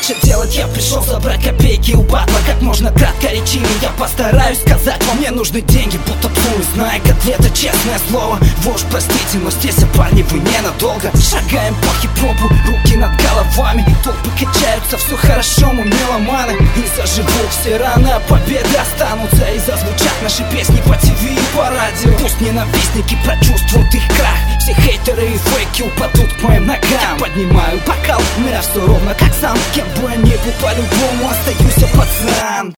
лучше делать. Я пришел забрать копейки у батла. Как можно кратко речами я постараюсь сказать вам. Мне нужны деньги, будто пулы, зная котлета, честное слово. Вождь, простите, но здесь, парни, вы ненадолго. Шагаем по хип-хопу, руки над головами. Толпы качаются, все хорошо, мы меломаны. И заживут все раны, а победы останутся. И зазвучат наши песни по ТВ и по радио. Пусть ненавистники прочувствуют их крах. Все хейтеры и фейки упадут к моим ногам. Поднимаю бокал, у меня все ровно как сам. Кем бы я ни был, по-любому остаюсь я пацан.